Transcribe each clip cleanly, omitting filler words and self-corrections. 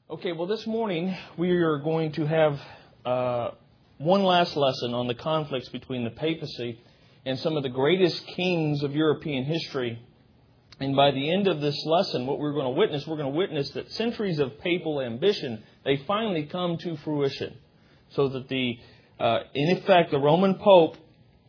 Okay, well, this morning we are going to have one last lesson on the conflicts between the papacy and some of the greatest kings of European history. And by the end of this lesson, what we're going to witness that centuries of papal ambition, they finally come to fruition. So that in effect, the Roman Pope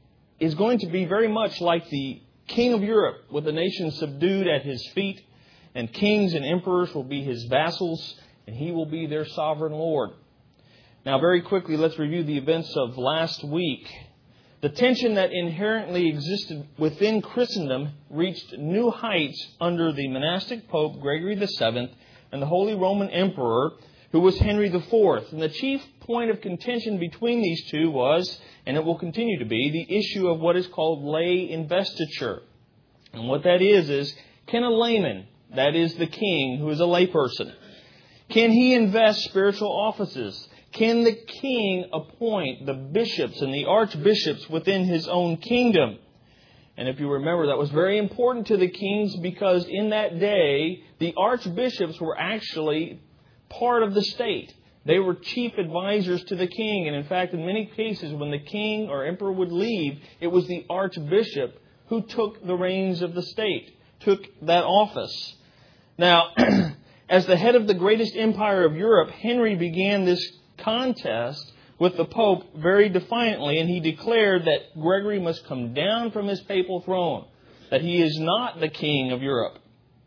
is going to be very much like the King of Europe, with the nation subdued at his feet, and kings and emperors will be his vassals, and he will be their sovereign Lord. Now, very quickly, let's review the events of last week. The tension that inherently existed within Christendom reached new heights under the monastic Pope Gregory VII and the Holy Roman Emperor, who was Henry IV. And the chief point of contention between these two was, and it will continue to be, the issue of what is called lay investiture. And what that is can a layman, that is the king who is a layperson, can he invest spiritual offices? Can the king appoint the bishops and the archbishops within his own kingdom? And if you remember, that was very important to the kings because in that day, the archbishops were actually part of the state. They were chief advisors to the king. And in fact, in many cases, when the king or emperor would leave, it was the archbishop who took the reins of the state, took that office. Now, as the head of the greatest empire of Europe, Henry began this contest with the Pope very defiantly, and he declared that Gregory must come down from his papal throne, that he is not the king of Europe.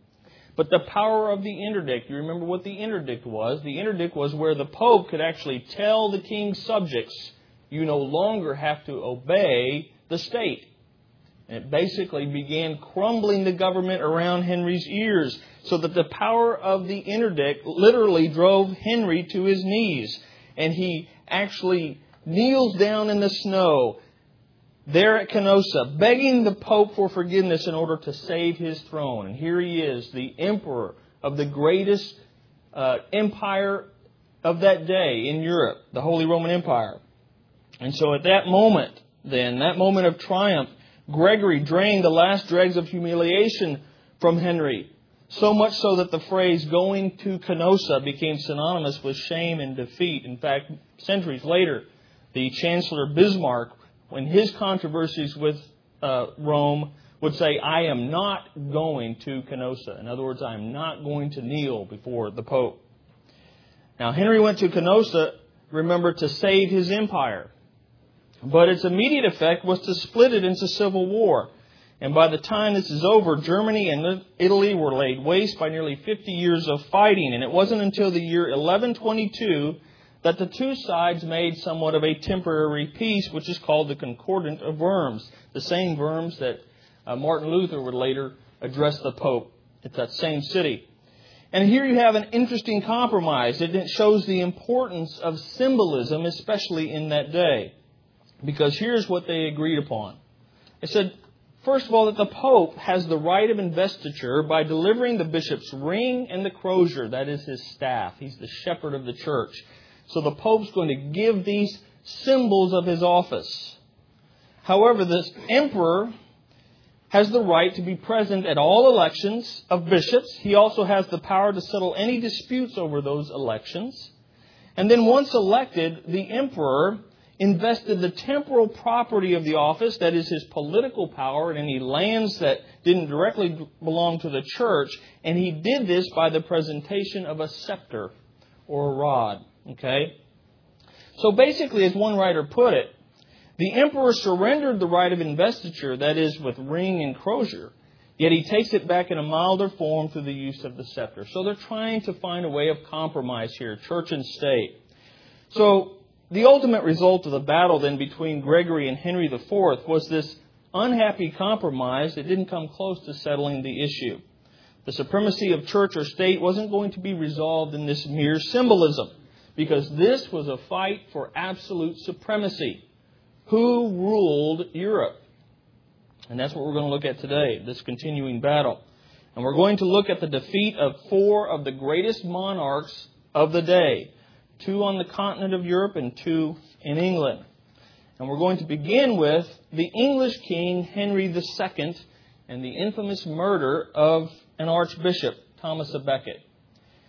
But the power of the interdict, you remember what the interdict was? The interdict was where the Pope could actually tell the king's subjects, you no longer have to obey the state. And it basically began crumbling the government around Henry's ears, so that the power of the interdict literally drove Henry to his knees. And he actually kneels down in the snow there at Canossa, begging the Pope for forgiveness in order to save his throne. And here he is, the emperor of the greatest empire of that day in Europe, the Holy Roman Empire. And so at that moment, that moment of triumph, Gregory drained the last dregs of humiliation from Henry. So much so that the phrase going to Canossa became synonymous with shame and defeat. In fact, centuries later, the Chancellor Bismarck, when his controversies with Rome, would say, I am not going to Canossa. In other words, I am not going to kneel before the Pope. Now, Henry went to Canossa, remember, to save his empire. But its immediate effect was to split it into civil war. And by the time this is over, Germany and Italy were laid waste by nearly 50 years of fighting. And it wasn't until the year 1122 that the two sides made somewhat of a temporary peace, which is called the Concordat of Worms. The same Worms that Martin Luther would later address the Pope at that same city. And here you have an interesting compromise. It shows the importance of symbolism, especially in that day. Because here's what they agreed upon. They said, first of all, that the Pope has the right of investiture by delivering the bishop's ring and the crozier, that is his staff. He's the shepherd of the church. So the Pope's going to give these symbols of his office. However, this emperor has the right to be present at all elections of bishops. He also has the power to settle any disputes over those elections. And then once elected, the emperor invested the temporal property of the office, that is his political power, and any lands that didn't directly belong to the church. And he did this by the presentation of a scepter or a rod. Okay? So basically, as one writer put it, the emperor surrendered the right of investiture, that is with ring and crozier, yet he takes it back in a milder form through the use of the scepter. So they're trying to find a way of compromise here, church and state. So the ultimate result of the battle then between Gregory and Henry IV was this unhappy compromise that didn't come close to settling the issue. The supremacy of church or state wasn't going to be resolved in this mere symbolism, because this was a fight for absolute supremacy. Who ruled Europe? And that's what we're going to look at today, this continuing battle. And we're going to look at the defeat of four of the greatest monarchs of the day. 2 on the continent of Europe and 2 in England. And we're going to begin with the English king, Henry II, and the infamous murder of an archbishop, Thomas à Becket.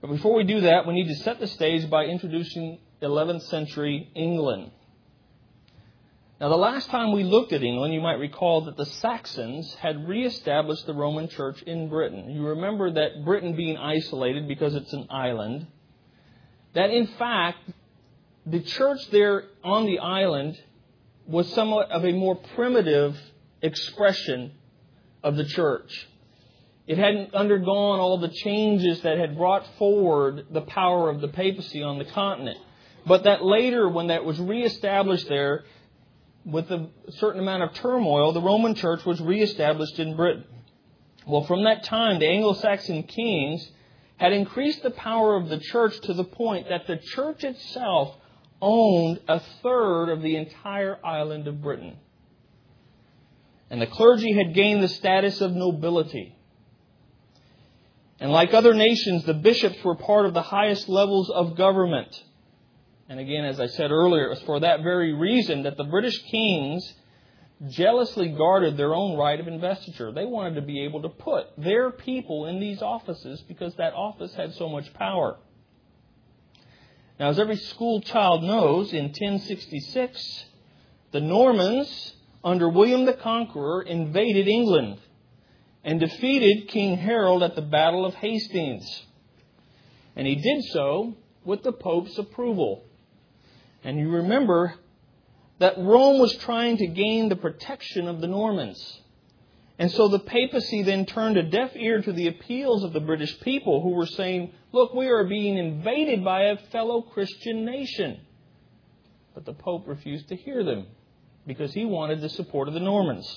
But before we do that, we need to set the stage by introducing 11th century England. Now, the last time we looked at England, you might recall that the Saxons had reestablished the Roman Church in Britain. You remember that Britain being isolated because it's an island, that in fact, the church there on the island was somewhat of a more primitive expression of the church. It hadn't undergone all the changes that had brought forward the power of the papacy on the continent. But that later, when that was reestablished there, with a certain amount of turmoil, the Roman Church was reestablished in Britain. Well, from that time, the Anglo-Saxon kings had increased the power of the church to the point that the church itself owned a third of the entire island of Britain. And the clergy had gained the status of nobility. And like other nations, the bishops were part of the highest levels of government. And again, as I said earlier, it was for that very reason that the British kings jealously guarded their own right of investiture. They wanted to be able to put their people in these offices because that office had so much power. Now, as every school child knows, in 1066, the Normans, under William the Conqueror, invaded England and defeated King Harold at the Battle of Hastings. And he did so with the Pope's approval. And you remember that Rome was trying to gain the protection of the Normans. And so the papacy then turned a deaf ear to the appeals of the British people who were saying, look, we are being invaded by a fellow Christian nation. But the Pope refused to hear them because he wanted the support of the Normans.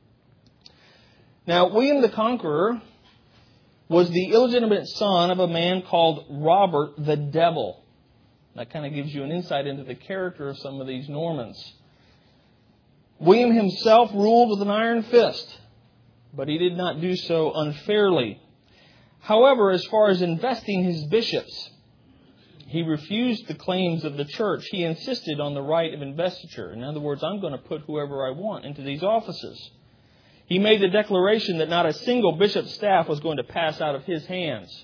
Now, William the Conqueror was the illegitimate son of a man called Robert the Devil. That kind of gives you an insight into the character of some of these Normans. William himself ruled with an iron fist, but he did not do so unfairly. However, as far as investing his bishops, he refused the claims of the church. He insisted on the right of investiture. In other words, I'm going to put whoever I want into these offices. He made the declaration that not a single bishop's staff was going to pass out of his hands.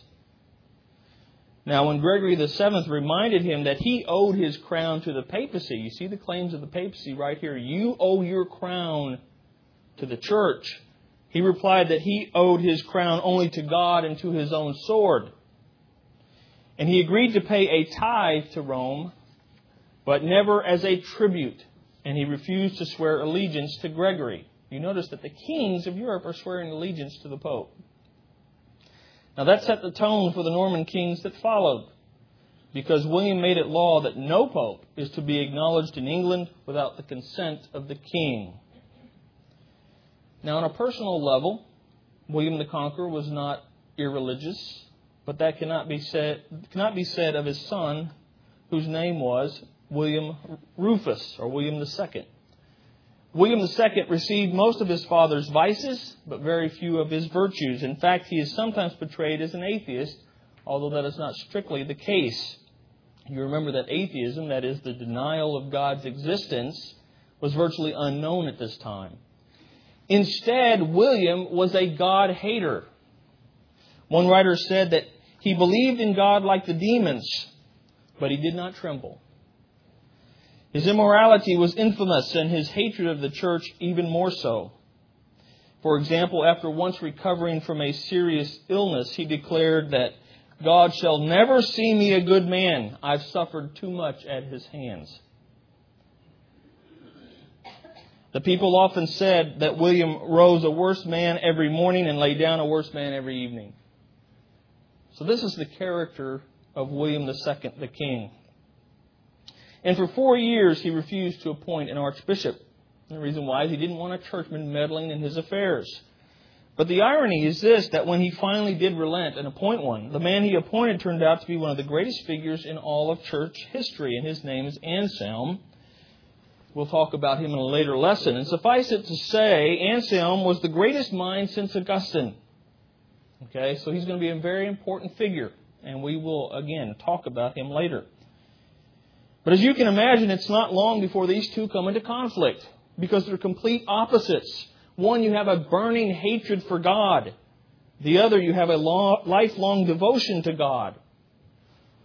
Now, when Gregory VII reminded him that he owed his crown to the papacy, you see the claims of the papacy right here. You owe your crown to the church. He replied that he owed his crown only to God and to his own sword. And he agreed to pay a tithe to Rome, but never as a tribute. And he refused to swear allegiance to Gregory. You notice that the kings of Europe are swearing allegiance to the Pope. Now that set the tone for the Norman kings that followed, because William made it law that no pope is to be acknowledged in England without the consent of the king. Now on a personal level, William the Conqueror was not irreligious, but that cannot be said of his son, whose name was William Rufus, or William II. William II received most of his father's vices, but very few of his virtues. In fact, he is sometimes portrayed as an atheist, although that is not strictly the case. You remember that atheism, that is the denial of God's existence, was virtually unknown at this time. Instead, William was a God-hater. One writer said that he believed in God like the demons, but he did not tremble. His immorality was infamous, and his hatred of the church even more so. For example, after once recovering from a serious illness, he declared that God shall never see me a good man. I've suffered too much at his hands. The people often said that William rose a worse man every morning and lay down a worse man every evening. So this is the character of William II, the king. And for 4 years, he refused to appoint an archbishop. And the reason why is he didn't want a churchman meddling in his affairs. But the irony is this, that when he finally did relent and appoint one, the man he appointed turned out to be one of the greatest figures in all of church history, and his name is Anselm. We'll talk about him in a later lesson. And suffice it to say, Anselm was the greatest mind since Augustine. Okay, so he's going to be a very important figure, and we will, again, talk about him later. But as you can imagine, it's not long before these two come into conflict, because they're complete opposites. One, you have a burning hatred for God. The other, you have a lifelong devotion to God.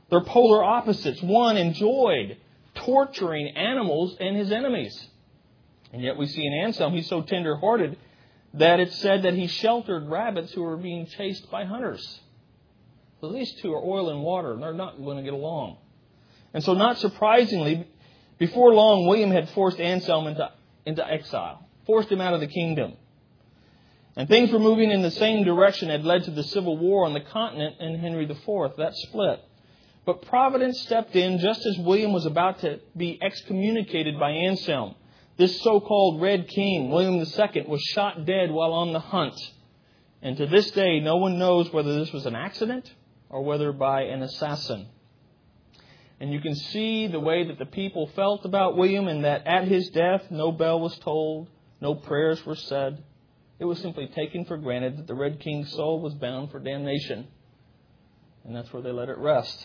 They're polar opposites. One enjoyed torturing animals and his enemies. And yet we see in Anselm, he's so tender-hearted that it's said that he sheltered rabbits who were being chased by hunters. So these two are oil and water, and they're not going to get along. And so not surprisingly, before long, William had forced Anselm into exile, forced him out of the kingdom. And things were moving in the same direction had led to the Civil War on the continent and Henry IV. That split. But Providence stepped in just as William was about to be excommunicated by Anselm. This so-called Red King, William II, was shot dead while on the hunt. And to this day, no one knows whether this was an accident or whether by an assassin. And you can see the way that the people felt about William, and that at his death, no bell was tolled, no prayers were said. It was simply taken for granted that the Red King's soul was bound for damnation. And that's where they let it rest.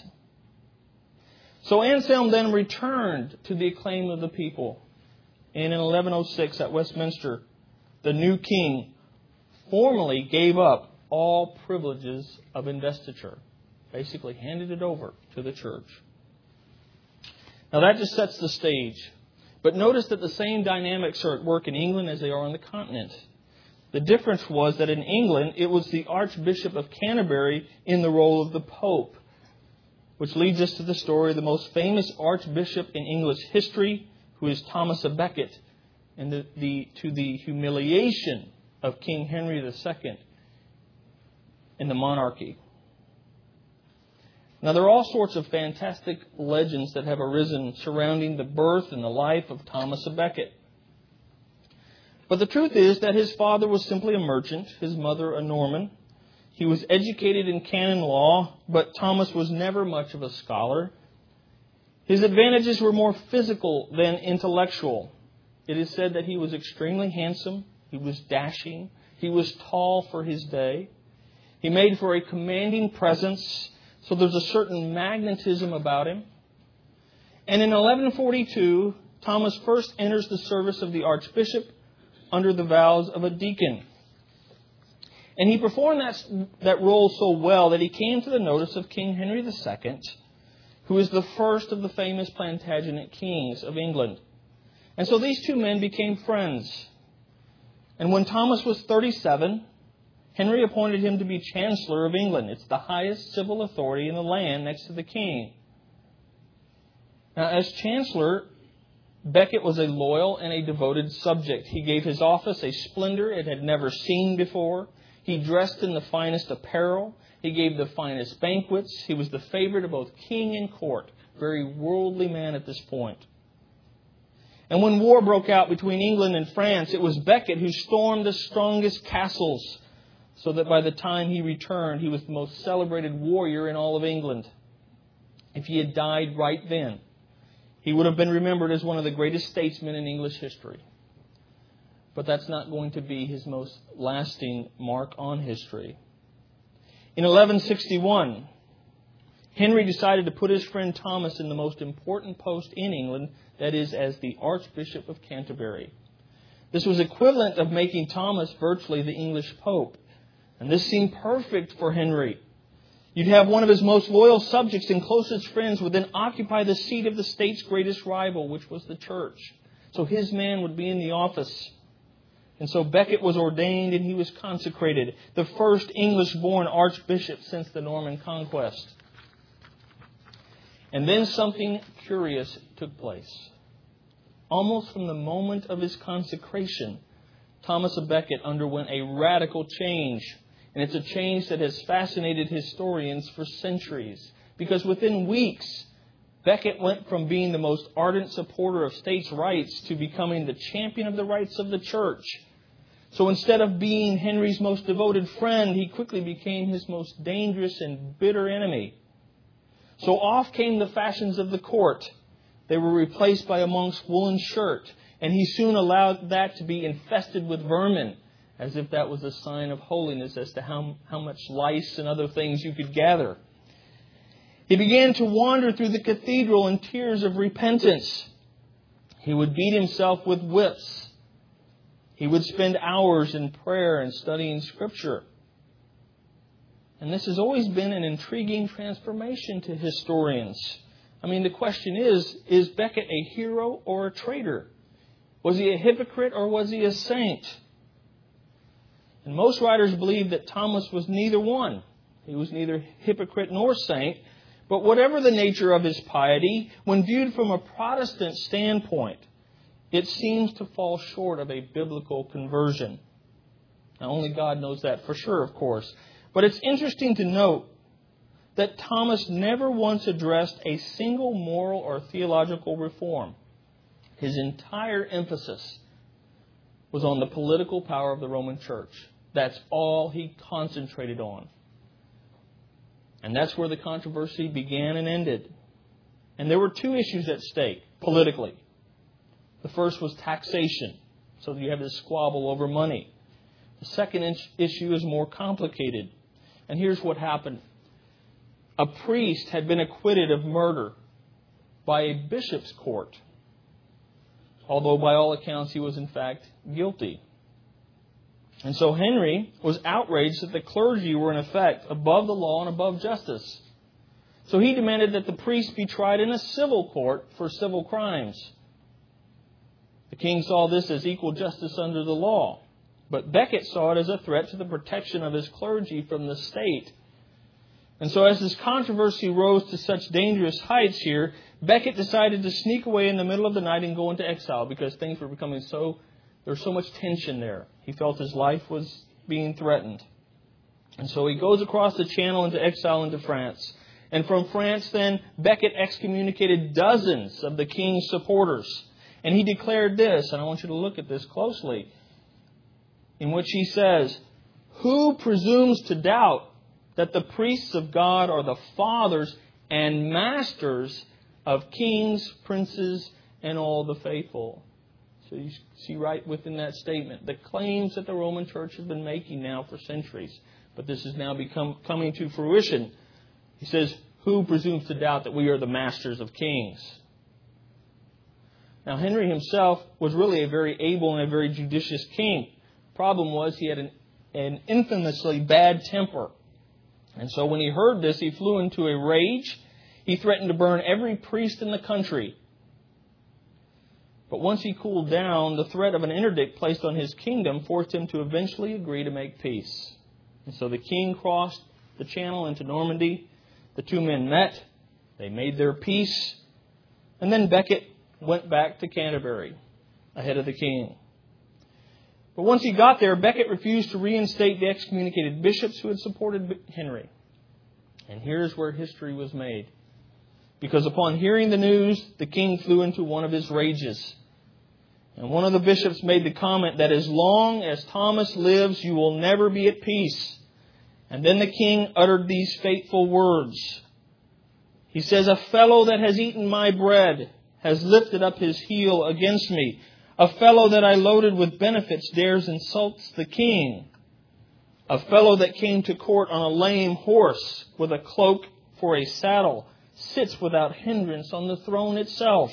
So Anselm then returned to the acclaim of the people. And in 1106 at Westminster, the new king formally gave up all privileges of investiture. Basically handed it over to the church. Now that just sets the stage. But notice that the same dynamics are at work in England as they are on the continent. The difference was that in England, it was the Archbishop of Canterbury in the role of the Pope. Which leads us to the story of the most famous archbishop in English history, who is Thomas à Becket, and to the humiliation of King Henry II in the monarchy. Now, there are all sorts of fantastic legends that have arisen surrounding the birth and the life of Thomas à Becket. But the truth is that his father was simply a merchant, his mother a Norman. He was educated in canon law, but Thomas was never much of a scholar. His advantages were more physical than intellectual. It is said that he was extremely handsome, he was dashing, he was tall for his day. He made for a commanding presence, so there's a certain magnetism about him. And in 1142, Thomas first enters the service of the archbishop under the vows of a deacon. And he performed that role so well that he came to the notice of King Henry II, who is the first of the famous Plantagenet kings of England. And so these two men became friends. And when Thomas was 37, Henry appointed him to be Chancellor of England. It's the highest civil authority in the land next to the king. Now, as Chancellor, Becket was a loyal and a devoted subject. He gave his office a splendor it had never seen before. He dressed in the finest apparel. He gave the finest banquets. He was the favorite of both king and court. Very worldly man at this point. And when war broke out between England and France, it was Becket who stormed the strongest castles, so that by the time he returned, he was the most celebrated warrior in all of England. If he had died right then, he would have been remembered as one of the greatest statesmen in English history. But that's not going to be his most lasting mark on history. In 1161, Henry decided to put his friend Thomas in the most important post in England, that is, as the Archbishop of Canterbury. This was equivalent of making Thomas virtually the English Pope. And this seemed perfect for Henry. You'd have one of his most loyal subjects and closest friends would then occupy the seat of the state's greatest rival, which was the church. So his man would be in the office. And so Becket was ordained and he was consecrated, the first English-born archbishop since the Norman conquest. And then something curious took place. Almost from the moment of his consecration, Thomas à Becket underwent a radical change. And it's a change that has fascinated historians for centuries. Because within weeks, Becket went from being the most ardent supporter of states' rights to becoming the champion of the rights of the church. So instead of being Henry's most devoted friend, he quickly became his most dangerous and bitter enemy. So off came the fashions of the court. They were replaced by a monk's woolen shirt. And he soon allowed that to be infested with vermin, as if that was a sign of holiness as to how much lice and other things you could gather. He began to wander through the cathedral in tears of repentance. He would beat himself with whips. He would spend hours in prayer and studying Scripture. And this has always been an intriguing transformation to historians. I mean, the question is Becket a hero or a traitor? Was he a hypocrite or was he a saint? And most writers believe that Thomas was neither one. He was neither hypocrite nor saint. But whatever the nature of his piety, when viewed from a Protestant standpoint, it seems to fall short of a biblical conversion. Now, only God knows that for sure, of course. But it's interesting to note that Thomas never once addressed a single moral or theological reform. His entire emphasis was on the political power of the Roman Church. That's all he concentrated on. And that's where the controversy began and ended. And there were two issues at stake politically. The first was taxation. So you have this squabble over money. The second issue is more complicated. And here's what happened. A priest had been acquitted of murder by a bishop's court, although by all accounts he was in fact guilty. And so Henry was outraged that the clergy were in effect above the law and above justice. So he demanded that the priest be tried in a civil court for civil crimes. The king saw this as equal justice under the law. But Becket saw it as a threat to the protection of his clergy from the state. And so as this controversy rose to such dangerous heights here, Becket decided to sneak away in the middle of the night and go into exile because things were becoming there was so much tension there. He felt his life was being threatened. And so he goes across the channel into exile into France. And from France then, Becket excommunicated dozens of the king's supporters. And he declared this, and I want you to look at this closely, in which he says, "Who presumes to doubt that the priests of God are the fathers and masters of kings, princes, and all the faithful?" So you see right within that statement the claims that the Roman Church has been making now for centuries. But this has now coming to fruition. He says, "Who presumes to doubt that we are the masters of kings?" Now Henry himself was really a very able and a very judicious king. Problem was he had an infamously bad temper. And so when he heard this, he flew into a rage. He threatened to burn every priest in the country. But once he cooled down, the threat of an interdict placed on his kingdom forced him to eventually agree to make peace. And so the king crossed the channel into Normandy. The two men met. They made their peace. And then Becket went back to Canterbury ahead of the king. But once he got there, Becket refused to reinstate the excommunicated bishops who had supported Henry. And here's where history was made. Because upon hearing the news, the king flew into one of his rages. And one of the bishops made the comment that as long as Thomas lives, you will never be at peace. And then the king uttered these fateful words. He says, "A fellow that has eaten my bread has lifted up his heel against me. A fellow that I loaded with benefits dares insults the king. A fellow that came to court on a lame horse with a cloak for a saddle sits without hindrance on the throne itself.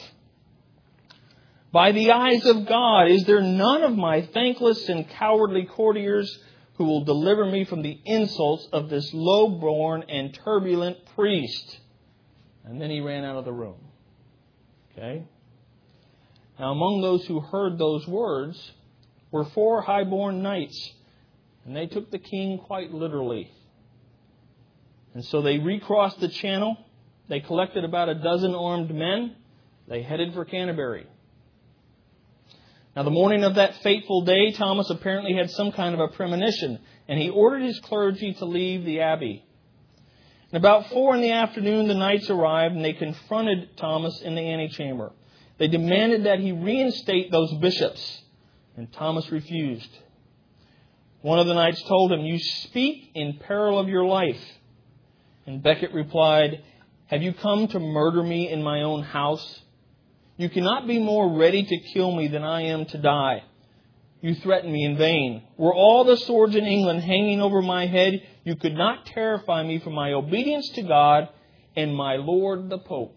By the eyes of God, is there none of my thankless and cowardly courtiers who will deliver me from the insults of this low-born and turbulent priest?" And then he ran out of the room. Okay? Now, among those who heard those words were 4 high-born knights, and they took the king quite literally. And so they recrossed the channel. They collected about a dozen armed men. They headed for Canterbury. Now, the morning of that fateful day, Thomas apparently had some kind of a premonition, and he ordered his clergy to leave the abbey. And about 4 p.m, the knights arrived, and they confronted Thomas in the antechamber. They demanded that he reinstate those bishops, and Thomas refused. One of the knights told him, "You speak in peril of your life." And Becket replied, "Have you come to murder me in my own house? You cannot be more ready to kill me than I am to die. You threaten me in vain. Were all the swords in England hanging over my head, you could not terrify me from my obedience to God and my Lord the Pope."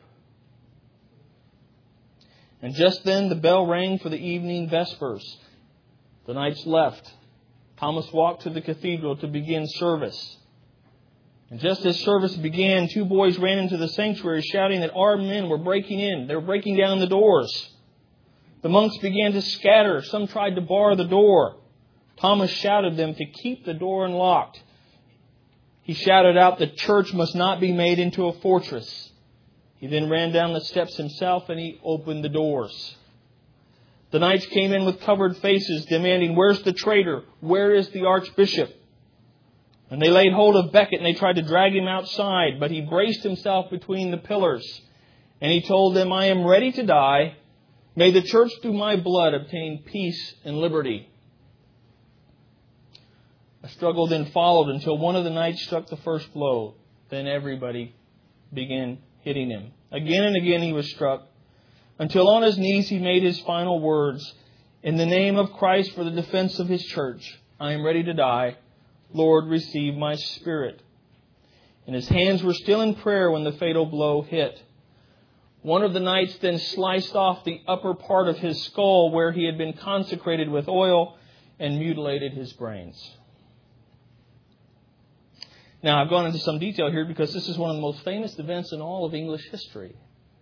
And just then the bell rang for the evening vespers. The knights left. Thomas walked to the cathedral to begin service. And just as service began, two boys ran into the sanctuary shouting that armed men were breaking in. They were breaking down the doors. The monks began to scatter. Some tried to bar the door. Thomas shouted them to keep the door unlocked. He shouted out that church must not be made into a fortress. He then ran down the steps himself and he opened the doors. The knights came in with covered faces, demanding, "Where's the traitor? Where is the archbishop?" And they laid hold of Becket and they tried to drag him outside, but he braced himself between the pillars. And he told them, "I am ready to die. May the church through my blood obtain peace and liberty." A struggle then followed until one of the knights struck the first blow. Then everybody began hitting him. Again and again he was struck, until on his knees he made his final words, "In the name of Christ for the defense of His church, I am ready to die. Lord, receive my spirit." And his hands were still in prayer when the fatal blow hit. One of the knights then sliced off the upper part of his skull where he had been consecrated with oil and mutilated his brains. Now, I've gone into some detail here because this is one of the most famous events in all of English history.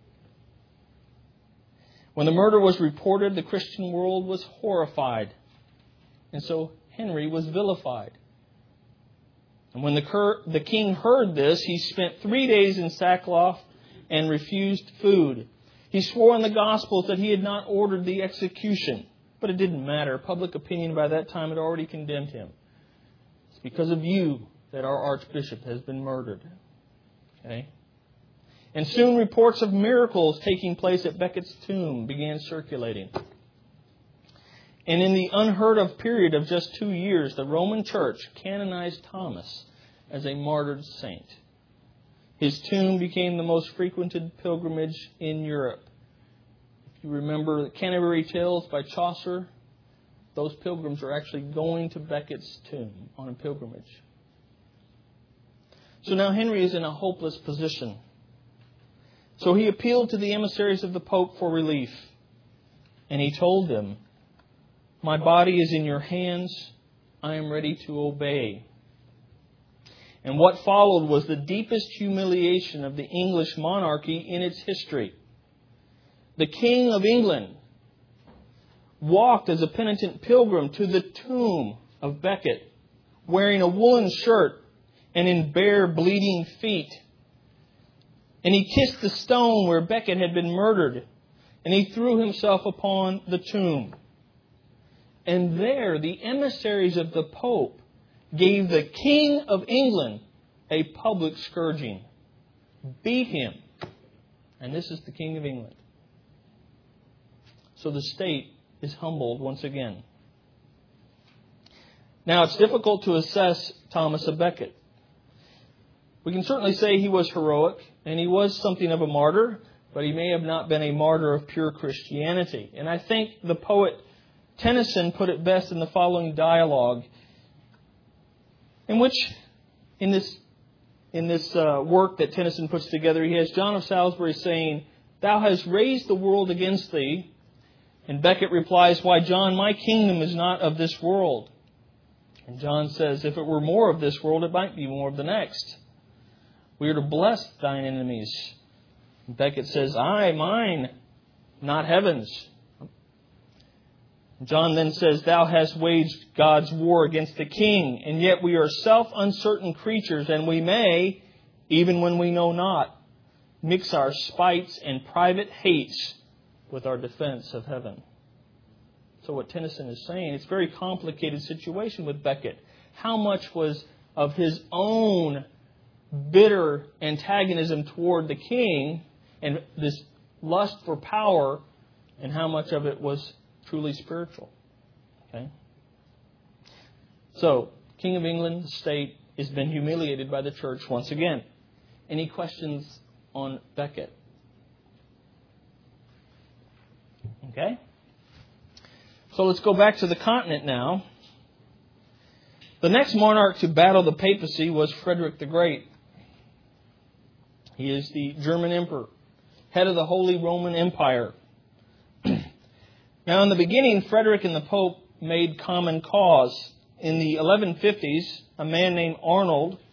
When the murder was reported, the Christian world was horrified. And so Henry was vilified. And when the king heard this, he spent 3 days in sackcloth and refused food. He swore in the Gospels that he had not ordered the execution. But it didn't matter. Public opinion by that time had already condemned him. It's because of you that our archbishop has been murdered. Okay? And soon reports of miracles taking place at Becket's tomb began circulating. And in the unheard of period of just 2 years, the Roman Church canonized Thomas as a martyred saint. His tomb became the most frequented pilgrimage in Europe. If you remember the Canterbury Tales by Chaucer, those pilgrims are actually going to Becket's tomb on a pilgrimage. So now Henry is in a hopeless position. So he appealed to the emissaries of the Pope for relief. And he told them, "My body is in your hands. I am ready to obey." And what followed was the deepest humiliation of the English monarchy in its history. The King of England walked as a penitent pilgrim to the tomb of Becket, wearing a woolen shirt and in bare, bleeding feet. And he kissed the stone where Becket had been murdered, and he threw himself upon the tomb. And there, the emissaries of the Pope gave the King of England a public scourging. Beat him. And this is the King of England. So the state is humbled once again. Now, it's difficult to assess Thomas à Becket. We can certainly say he was heroic, and he was something of a martyr, but he may have not been a martyr of pure Christianity. And I think the poet Tennyson put it best in the following dialogue, in which, in this work that Tennyson puts together, he has John of Salisbury saying, "Thou hast raised the world against thee." And Becket replies, "Why, John, my kingdom is not of this world." And John says, "If it were more of this world, it might be more of the next. We are to bless thine enemies." And Becket says, "Aye, mine, not heaven's." John then says, "Thou hast waged God's war against the king, and yet we are self-uncertain creatures, and we may, even when we know not, mix our spites and private hates with our defense of heaven." So what Tennyson is saying, it's a very complicated situation with Becket. How much was of his own bitter antagonism toward the king and this lust for power, and how much of it was truly spiritual. Okay? So, King of England, the state, has been humiliated by the church once again. Any questions on Becket? Okay? So let's go back to the continent now. The next monarch to battle the papacy was Frederick the Great. He is the German emperor, head of the Holy Roman Empire. Now, in the beginning, Frederick and the Pope made common cause. In the 1150s, a man named Arnold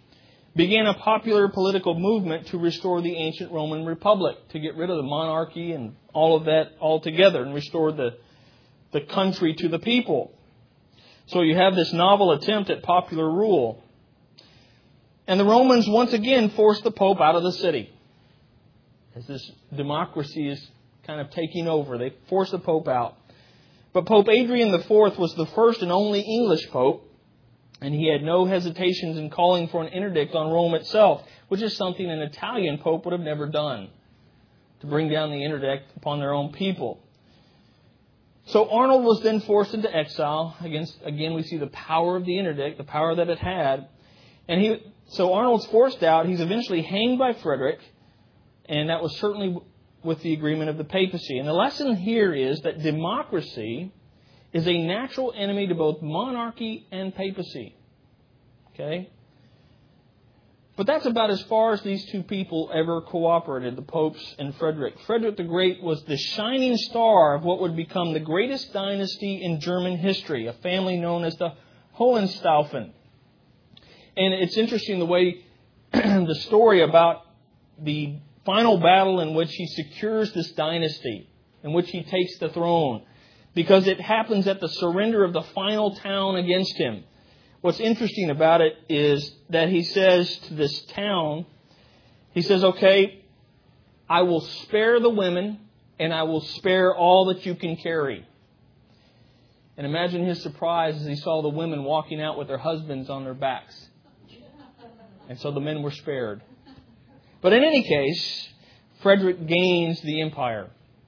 began a popular political movement to restore the ancient Roman Republic, to get rid of the monarchy and all of that altogether and restore the country to the people. So you have this novel attempt at popular rule. And the Romans once again forced the Pope out of the city. As this democracy is kind of taking over, they forced the Pope out. But Pope Adrian IV was the first and only English Pope, and he had no hesitations in calling for an interdict on Rome itself, which is something an Italian Pope would have never done, to bring down the interdict upon their own people. So Arnold was then forced into exile. Again, we see the power of the interdict, the power that it had. So Arnold's forced out. He's eventually hanged by Frederick, and that was certainly with the agreement of the papacy. And the lesson here is that democracy is a natural enemy to both monarchy and papacy. Okay? But that's about as far as these two people ever cooperated, the popes and Frederick. Frederick the Great was the shining star of what would become the greatest dynasty in German history, a family known as the Hohenstaufen. And it's interesting the way the story about the final battle in which he secures this dynasty, in which he takes the throne, because it happens at the surrender of the final town against him. What's interesting about it is that he says to this town, he says, okay, I will spare the women and I will spare all that you can carry. And imagine his surprise as he saw the women walking out with their husbands on their backs. And so the men were spared. But in any case, Frederick gains the empire.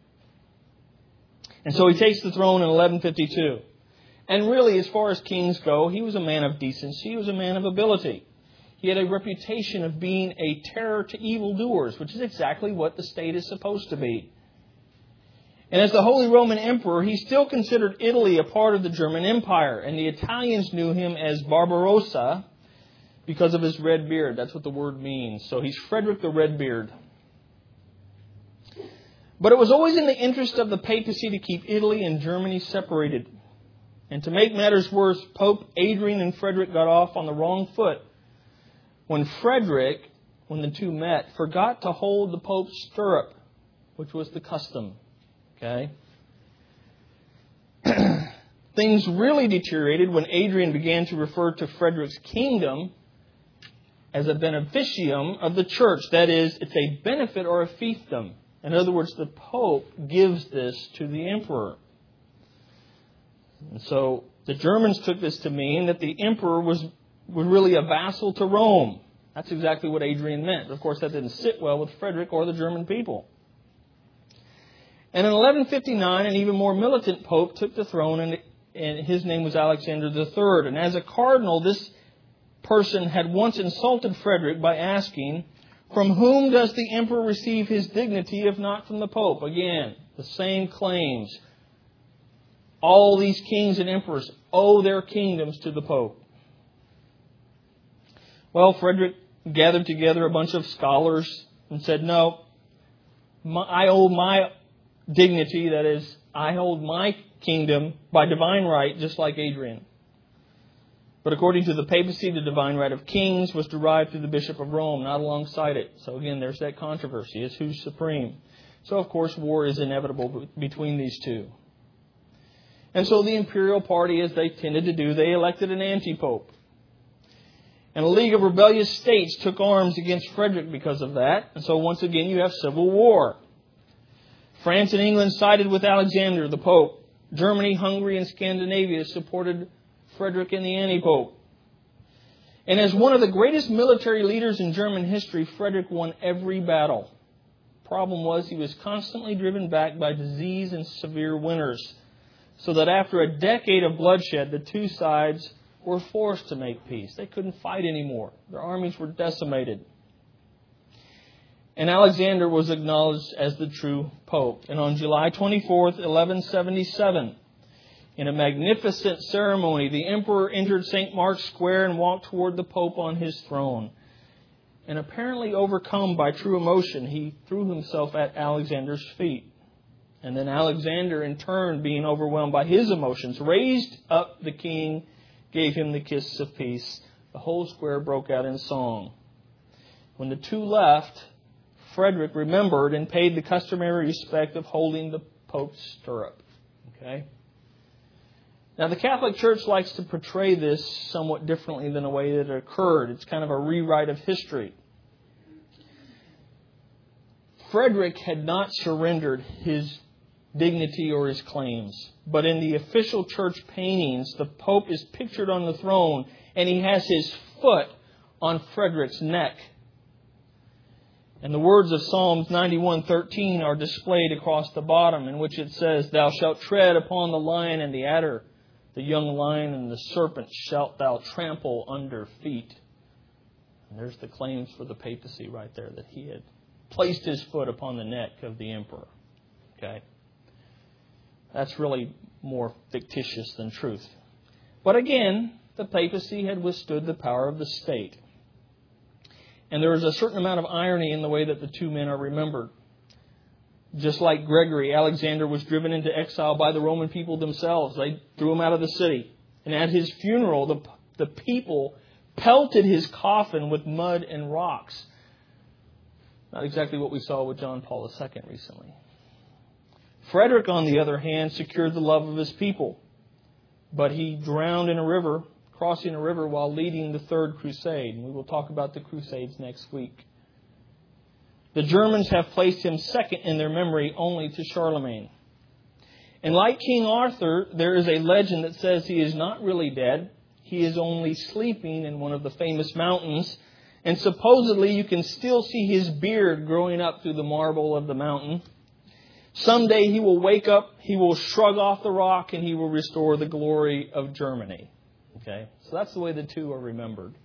And so he takes the throne in 1152. And really, as far as kings go, he was a man of decency. He was a man of ability. He had a reputation of being a terror to evildoers, which is exactly what the state is supposed to be. And as the Holy Roman Emperor, he still considered Italy a part of the German Empire. And the Italians knew him as Barbarossa because of his red beard. That's what the word means. So he's Frederick the Redbeard. But it was always in the interest of the papacy to keep Italy and Germany separated. And to make matters worse, Pope Adrian and Frederick got off on the wrong foot when Frederick, when the two met, forgot to hold the Pope's stirrup, which was the custom. Okay? Things really deteriorated when Adrian began to refer to Frederick's kingdom as a beneficium of the church. That is, it's a benefit or a fiefdom. In other words, the Pope gives this to the emperor. And so the Germans took this to mean that the emperor was really a vassal to Rome. That's exactly what Adrian meant. Of course, that didn't sit well with Frederick or the German people. And in 1159, an even more militant pope took the throne, and his name was Alexander III. And as a cardinal, this person had once insulted Frederick by asking, "From whom does the emperor receive his dignity if not from the Pope?" Again, the same claims. All these kings and emperors owe their kingdoms to the Pope. Well, Frederick gathered together a bunch of scholars and said, no, I owe my dignity, that is, I hold my kingdom by divine right, just like Adrian. But according to the papacy, the divine right of kings was derived through the Bishop of Rome, not alongside it. So again, there's that controversy as who's supreme. So of course, war is inevitable between these two. And so the imperial party, as they tended to do, they elected an anti-pope. And a league of rebellious states took arms against Frederick because of that. And so once again, you have civil war. France and England sided with Alexander, the Pope. Germany, Hungary, and Scandinavia supported Frederick and the anti-pope. And as one of the greatest military leaders in German history, Frederick won every battle. Problem was, he was constantly driven back by disease and severe winters. So that after a decade of bloodshed, the two sides were forced to make peace. They couldn't fight anymore. Their armies were decimated. And Alexander was acknowledged as the true pope. And on July 24th, 1177, in a magnificent ceremony, the emperor entered St. Mark's Square and walked toward the Pope on his throne. And apparently overcome by true emotion, he threw himself at Alexander's feet. And then Alexander, in turn, being overwhelmed by his emotions, raised up the king, gave him the kiss of peace. The whole square broke out in song. When the two left, Frederick remembered and paid the customary respect of holding the Pope's stirrup. Okay? Now, the Catholic Church likes to portray this somewhat differently than the way that it occurred. It's kind of a rewrite of history. Frederick had not surrendered his dignity or his claims. But in the official church paintings, the Pope is pictured on the throne and he has his foot on Frederick's neck. And the words of Psalms 91:13 are displayed across the bottom, in which it says, "Thou shalt tread upon the lion and the adder, the young lion and the serpent shalt thou trample under feet." And there's the claims for the papacy right there, that he had placed his foot upon the neck of the emperor. Okay? That's really more fictitious than truth. But again, the papacy had withstood the power of the state. And there is a certain amount of irony in the way that the two men are remembered. Just like Gregory, Alexander was driven into exile by the Roman people themselves. They threw him out of the city. And at his funeral, the people pelted his coffin with mud and rocks. Not exactly what we saw with John Paul II recently. Frederick, on the other hand, secured the love of his people. But he drowned in a river, crossing a river while leading the Third Crusade. And we will talk about the Crusades next week. The Germans have placed him second in their memory only to Charlemagne. And like King Arthur, there is a legend that says he is not really dead. He is only sleeping in one of the famous mountains. And supposedly you can still see his beard growing up through the marble of the mountain. Someday he will wake up, he will shrug off the rock, and he will restore the glory of Germany. Okay, so that's the way the two are remembered.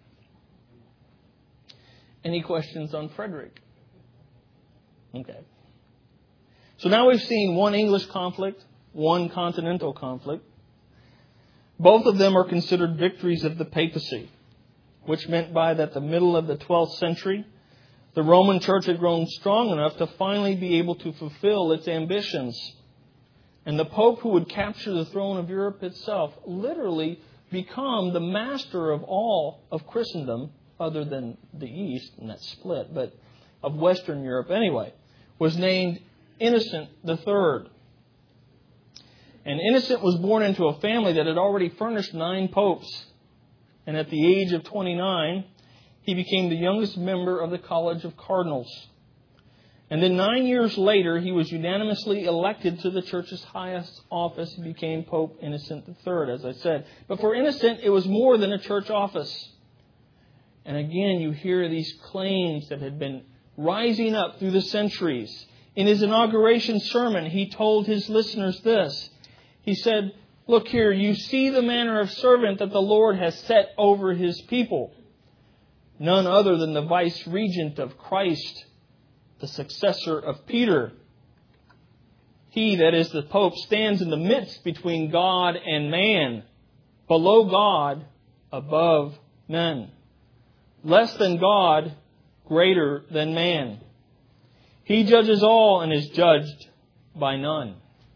Any questions on Frederick? Okay. So now we've seen one English conflict, one continental conflict. Both of them are considered victories of the papacy, which meant by that the middle of the 12th century, the Roman Church had grown strong enough to finally be able to fulfill its ambitions. And the Pope, who would capture the throne of Europe itself, literally become the master of all of Christendom, other than the East, and that split, but of Western Europe anyway, was named Innocent III. And Innocent was born into a family that had already furnished 9 popes. And at the age of 29, he became the youngest member of the College of Cardinals. And then 9 years later, he was unanimously elected to the Church's highest office. He became Pope Innocent III, as I said. But for Innocent, it was more than a church office. And again, you hear these claims that had been rising up through the centuries. In his inauguration sermon, he told his listeners this. He said, "Look here, you see the manner of servant that the Lord has set over His people. None other than the vice-regent of Christ, the successor of Peter. He, that is the Pope, stands in the midst between God and man, below God, above men. Less than God, greater than man. He judges all and is judged by none."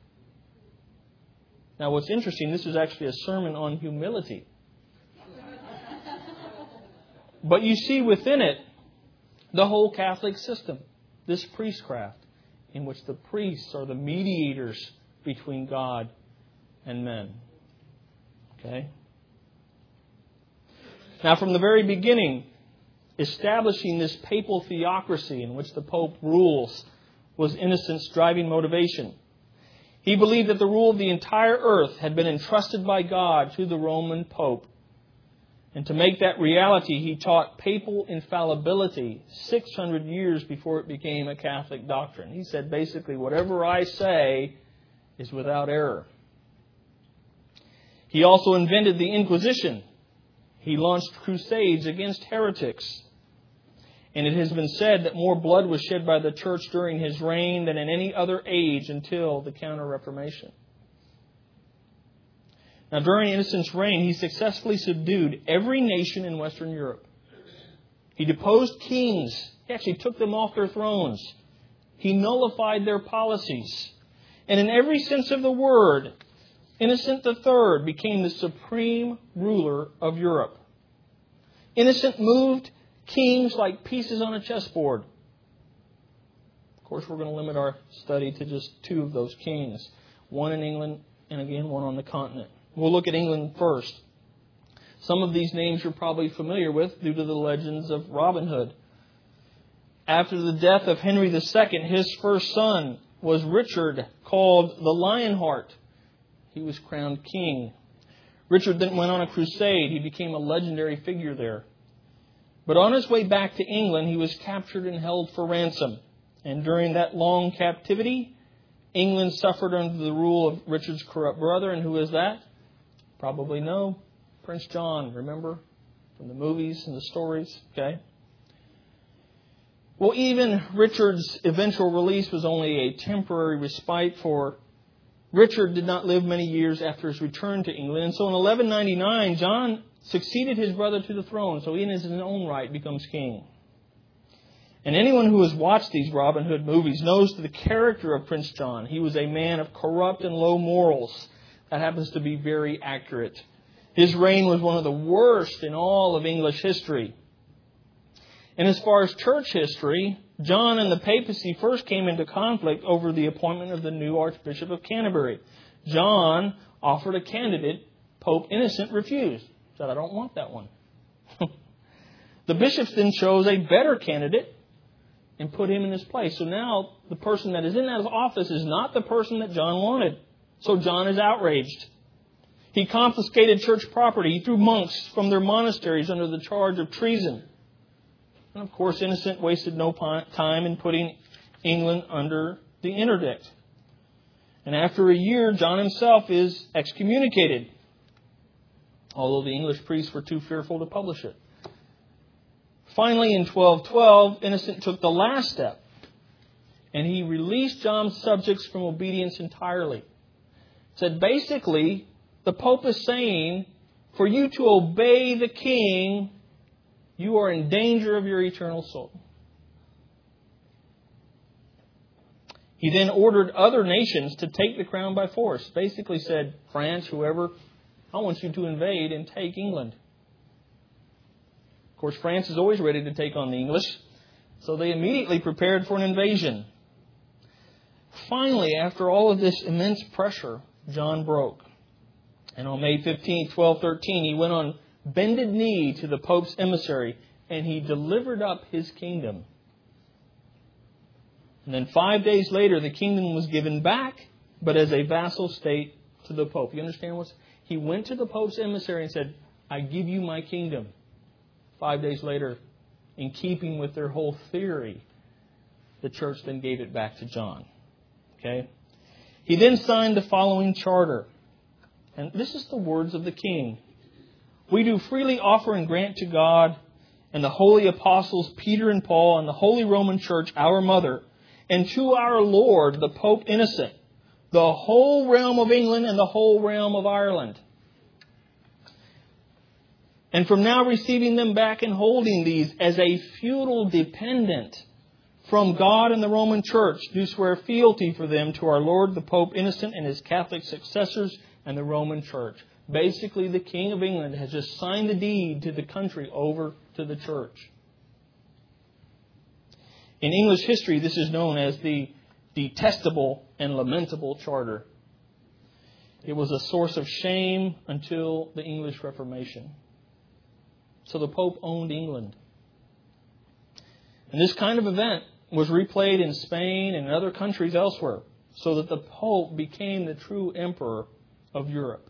Now, what's interesting, this is actually a sermon on humility. But you see within it the whole Catholic system, this priestcraft, in which the priests are the mediators between God and men. Okay? Now, from the very beginning, establishing this papal theocracy in which the Pope rules was Innocent's driving motivation. He believed that the rule of the entire earth had been entrusted by God to the Roman Pope. And to make that reality, he taught papal infallibility 600 years before it became a Catholic doctrine. He said basically, whatever I say is without error. He also invented the Inquisition. He launched crusades against heretics. And it has been said that more blood was shed by the church during his reign than in any other age until the Counter-Reformation. Now, during Innocent's reign, he successfully subdued every nation in Western Europe. He deposed kings. He actually took them off their thrones. He nullified their policies. And in every sense of the word, Innocent III became the supreme ruler of Europe. Innocent moved kings like pieces on a chessboard. Of course, we're going to limit our study to just two of those kings. One in England and again one on the continent. We'll look at England first. Some of these names you're probably familiar with due to the legends of Robin Hood. After the death of Henry II, his first son was Richard, called the Lionheart. He was crowned king. Richard then went on a crusade. He became a legendary figure there. But on his way back to England, he was captured and held for ransom. And during that long captivity, England suffered under the rule of Richard's corrupt brother. And who is that? Probably know. Prince John, remember? From the movies and the stories. Okay. Well, even Richard's eventual release was only a temporary respite, for Richard did not live many years after his return to England. And so in 1199, John succeeded his brother to the throne. So he in his own right becomes king. And anyone who has watched these Robin Hood movies knows the character of Prince John. He was a man of corrupt and low morals. That happens to be very accurate. His reign was one of the worst in all of English history. And as far as church history, John and the papacy first came into conflict over the appointment of the new Archbishop of Canterbury. John offered a candidate. Pope Innocent refused. Said, I don't want that one. The bishops then chose a better candidate and put him in his place. So now the person that is in that office is not the person that John wanted. So John is outraged. He confiscated church property. He threw monks from their monasteries under the charge of treason. And of course, Innocent wasted no time in putting England under the interdict. And after a year, John himself is excommunicated, although the English priests were too fearful to publish it. Finally, in 1212, Innocent took the last step, and he released John's subjects from obedience entirely. Said basically, the Pope is saying, for you to obey the king, you are in danger of your eternal soul. He then ordered other nations to take the crown by force. Basically said, France, whoever, I want you to invade and take England. Of course, France is always ready to take on the English, so they immediately prepared for an invasion. Finally, after all of this immense pressure, John broke. And on May 15, 1213, he went on bended knee to the Pope's emissary, and he delivered up his kingdom. And then 5 days later, the kingdom was given back, but as a vassal state to the Pope. You understand what? He went to the Pope's emissary and said, I give you my kingdom. 5 days later, in keeping with their whole theory, the church then gave it back to John. Okay? He then signed the following charter. And this is the words of the king. We do freely offer and grant to God and the holy apostles Peter and Paul and the Holy Roman Church, our mother, and to our Lord, the Pope Innocent, the whole realm of England and the whole realm of Ireland. And from now receiving them back and holding these as a feudal dependent from God and the Roman Church, do swear fealty for them to our Lord, the Pope Innocent, and his Catholic successors and the Roman Church. Basically, the King of England has just signed the deed to the country over to the church. In English history, this is known as the Detestable and Lamentable Charter. It was a source of shame until the English Reformation. So the Pope owned England. And this kind of event was replayed in Spain and other countries elsewhere, so that the Pope became the true emperor of Europe.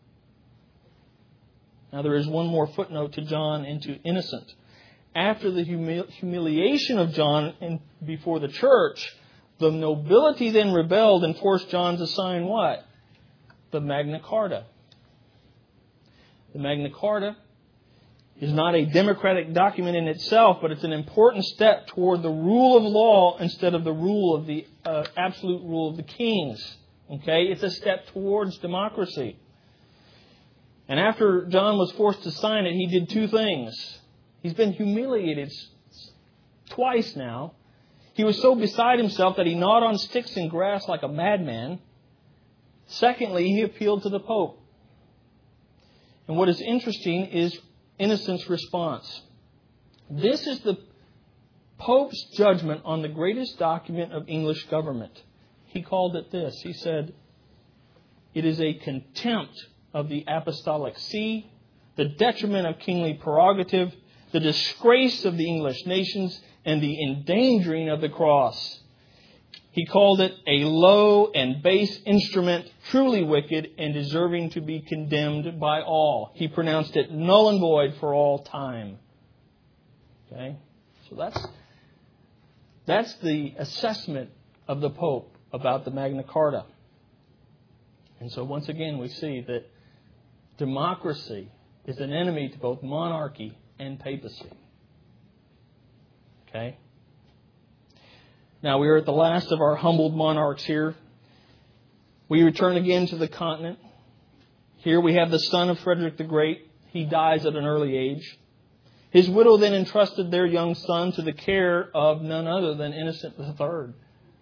Now there is one more footnote to John and to Innocent. After the humiliation of John before the church, the nobility then rebelled and forced John to sign what? The Magna Carta. The Magna Carta is not a democratic document in itself, but it's an important step toward the rule of law instead of the rule of the absolute rule of the kings. Okay, it's a step towards democracy. And after John was forced to sign it, he did two things. He's been humiliated twice now. He was so beside himself that he gnawed on sticks and grass like a madman. Secondly, he appealed to the Pope. And what is interesting is Innocent's response. This is the Pope's judgment on the greatest document of English government. He called it this. He said, "It is a contempt of the apostolic see, the detriment of kingly prerogative, the disgrace of the English nations, and the endangering of the cross." He called it a low and base instrument, truly wicked and deserving to be condemned by all. He pronounced it null and void for all time. Okay? So that's the assessment of the Pope about the Magna Carta. And so once again we see that democracy is an enemy to both monarchy and papacy. Okay? Now we are at the last of our humbled monarchs here. We return again to the continent. Here we have the son of Frederick the Great. He dies at an early age. His widow then entrusted their young son to the care of none other than Innocent III.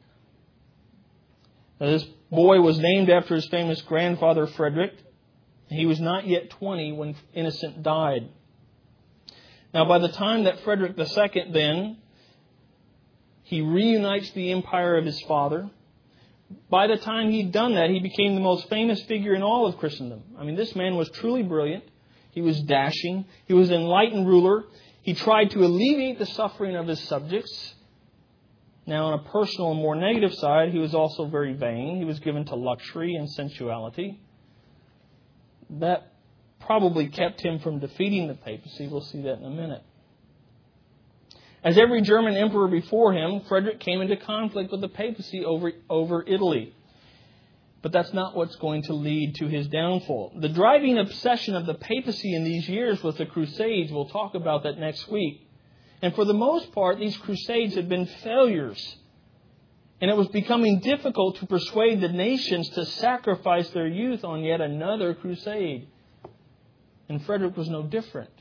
Now, this boy was named after his famous grandfather Frederick. He was not yet 20 when Innocent died. Now by the time that Frederick II then, he reunites the empire of his father. By the time he'd done that, he became the most famous figure in all of Christendom. I mean, this man was truly brilliant. He was dashing. He was an enlightened ruler. He tried to alleviate the suffering of his subjects. Now, on a personal and more negative side, he was also very vain. He was given to luxury and sensuality. That probably kept him from defeating the papacy. We'll see that in a minute. As every German emperor before him, Frederick came into conflict with the papacy over Italy. But that's not what's going to lead to his downfall. The driving obsession of the papacy in these years was the Crusades. We'll talk about that next week. And for the most part, these Crusades had been failures. And it was becoming difficult to persuade the nations to sacrifice their youth on yet another crusade. And Frederick was no different.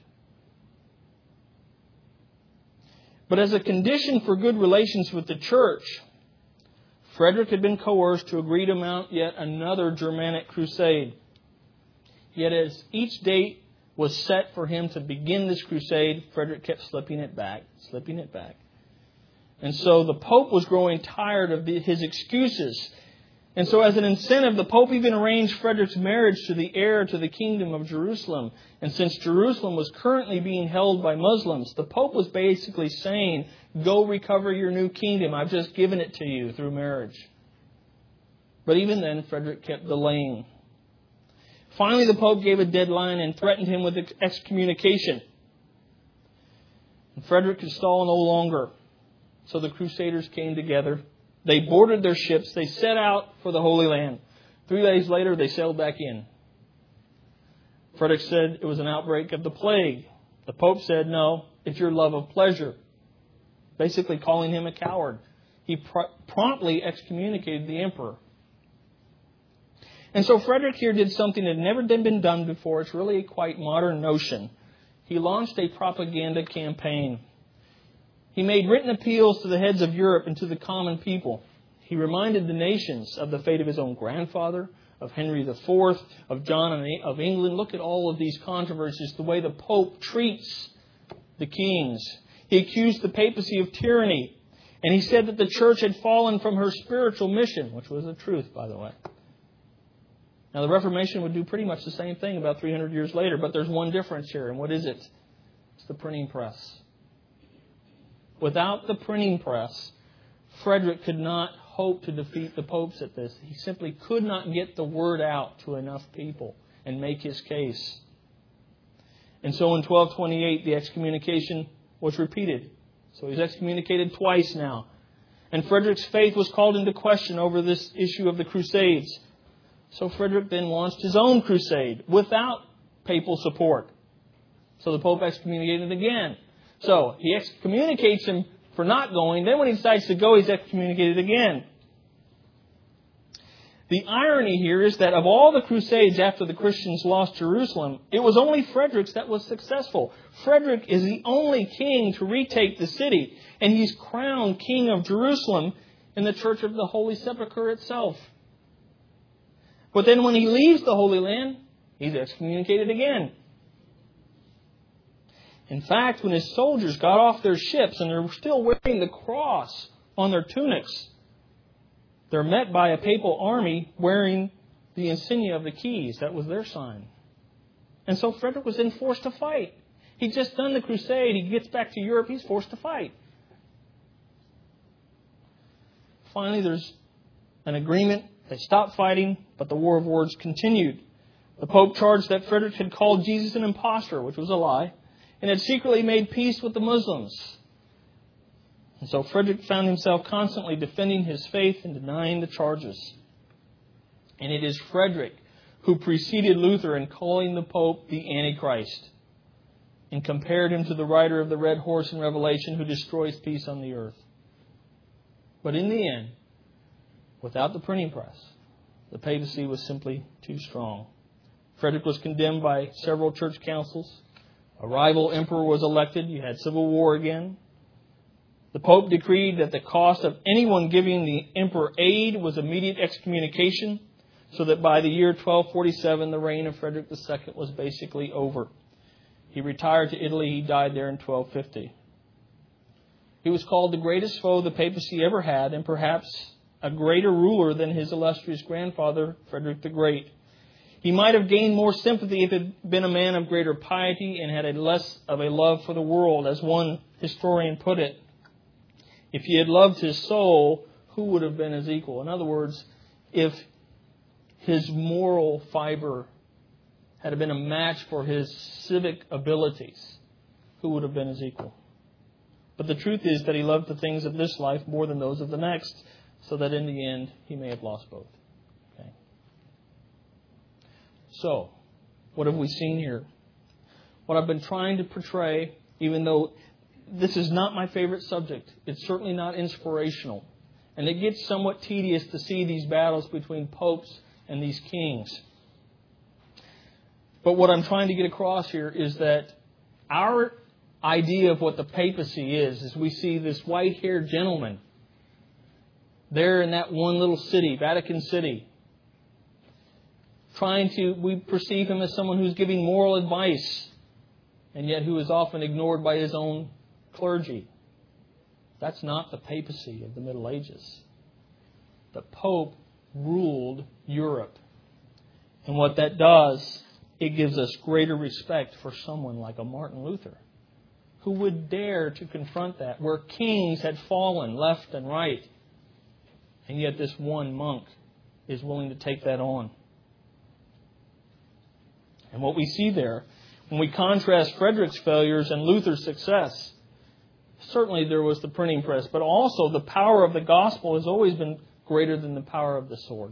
But as a condition for good relations with the church, Frederick had been coerced to agree to mount yet another Germanic crusade. Yet as each date was set for him to begin this crusade, Frederick kept slipping it back. And so the Pope was growing tired of his excuses. And so as an incentive, the Pope even arranged Frederick's marriage to the heir to the kingdom of Jerusalem. And since Jerusalem was currently being held by Muslims, the Pope was basically saying, go recover your new kingdom. I've just given it to you through marriage. But even then, Frederick kept delaying. Finally, the Pope gave a deadline and threatened him with excommunication. And Frederick could stall no longer. So the Crusaders came together. They boarded their ships. They set out for the Holy Land. 3 days later, they sailed back in. Frederick said it was an outbreak of the plague. The Pope said, no, it's your love of pleasure. Basically calling him a coward. He promptly excommunicated the emperor. And so Frederick here did something that had never been done before. It's really a quite modern notion. He launched a propaganda campaign. He made written appeals to the heads of Europe and to the common people. He reminded the nations of the fate of his own grandfather, of Henry IV, of John of England. Look at all of these controversies, the way the Pope treats the kings. He accused the papacy of tyranny. And he said that the church had fallen from her spiritual mission, which was the truth, by the way. Now, the Reformation would do pretty much the same thing about 300 years later, but there's one difference here. And what is it? It's the printing press. Without the printing press, Frederick could not hope to defeat the popes at this. He simply could not get the word out to enough people and make his case. And so in 1228, the excommunication was repeated. So he's excommunicated twice now. And Frederick's faith was called into question over this issue of the Crusades. So Frederick then launched his own crusade without papal support. So the Pope excommunicated again. So he excommunicates him for not going. Then when he decides to go, he's excommunicated again. The irony here is that of all the crusades after the Christians lost Jerusalem, it was only Frederick's that was successful. Frederick is the only king to retake the city. And he's crowned king of Jerusalem in the Church of the Holy Sepulchre itself. But then when he leaves the Holy Land, he's excommunicated again. In fact, when his soldiers got off their ships and they're still wearing the cross on their tunics, they're met by a papal army wearing the insignia of the keys. That was their sign. And so Frederick was then forced to fight. He'd just done the crusade. He gets back to Europe. He's forced to fight. Finally, there's an agreement. They stopped fighting, but the War of Words continued. The Pope charged that Frederick had called Jesus an impostor, which was a lie, and had secretly made peace with the Muslims. And so Frederick found himself constantly defending his faith and denying the charges. And it is Frederick who preceded Luther in calling the Pope the Antichrist and compared him to the rider of the red horse in Revelation who destroys peace on the earth. But in the end, without the printing press, the papacy was simply too strong. Frederick was condemned by several church councils. A rival emperor was elected. You had civil war again. The Pope decreed that the cost of anyone giving the emperor aid was immediate excommunication, so that by the year 1247, the reign of Frederick II was basically over. He retired to Italy. He died there in 1250. He was called the greatest foe the papacy ever had, and perhaps a greater ruler than his illustrious grandfather, Frederick the Great. He might have gained more sympathy if he had been a man of greater piety and had a less of a love for the world, as one historian put it. If he had loved his soul, who would have been his equal? In other words, if his moral fiber had been a match for his civic abilities, who would have been his equal? But the truth is that he loved the things of this life more than those of the next, so that in the end he may have lost both. Okay. So, what have we seen here? What I've been trying to portray, even though this is not my favorite subject, it's certainly not inspirational. And it gets somewhat tedious to see these battles between popes and these kings. But what I'm trying to get across here is that our idea of what the papacy is we see this white-haired gentleman there in that one little city, Vatican City, we perceive him as someone who's giving moral advice, and yet who is often ignored by his own clergy. That's not the papacy of the Middle Ages. The Pope ruled Europe. And what that does, it gives us greater respect for someone like a Martin Luther, who would dare to confront that, where kings had fallen left and right. And yet this one monk is willing to take that on. And what we see there, when we contrast Frederick's failures and Luther's success, certainly there was the printing press, but also the power of the gospel has always been greater than the power of the sword.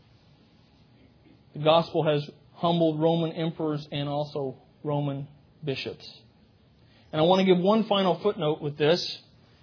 The gospel has humbled Roman emperors and also Roman bishops. And I want to give one final footnote with this.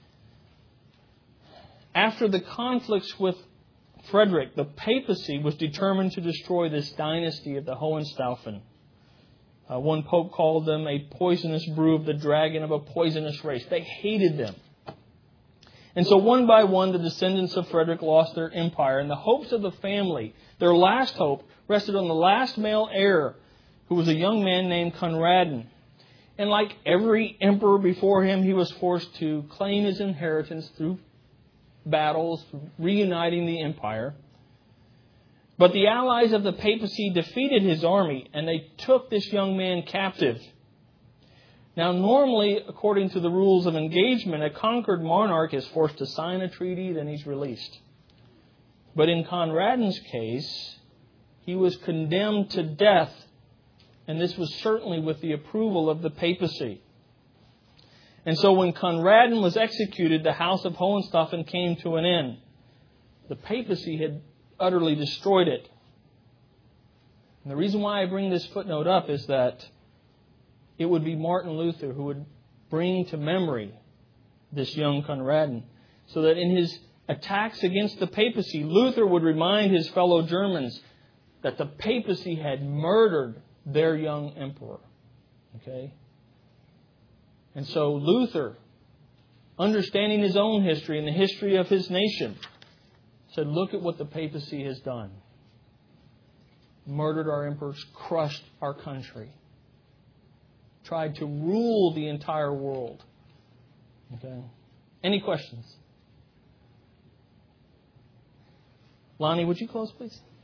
After the conflicts with Frederick, the papacy was determined to destroy this dynasty of the Hohenstaufen. One pope called them a poisonous brew of the dragon of a poisonous race. They hated them. And so one by one, the descendants of Frederick lost their empire. And the hopes of the family, their last hope, rested on the last male heir, who was a young man named Conradin. And like every emperor before him, he was forced to claim his inheritance through battles, reuniting the empire. But the allies of the papacy defeated his army, and they took this young man captive. Now, normally, according to the rules of engagement, a conquered monarch is forced to sign a treaty, then he's released. But in Conradin's case, he was condemned to death, and this was certainly with the approval of the papacy. And so when Conradin was executed, the house of Hohenstaufen came to an end. The papacy had utterly destroyed it. And the reason why I bring this footnote up is that it would be Martin Luther who would bring to memory this young Conradin, so that in his attacks against the papacy, Luther would remind his fellow Germans that the papacy had murdered their young emperor. Okay? And so Luther, understanding his own history and the history of his nation, said, look at what the papacy has done. Murdered our emperors, crushed our country. tried to rule the entire world. Okay. Any questions? Lonnie, would you close, please?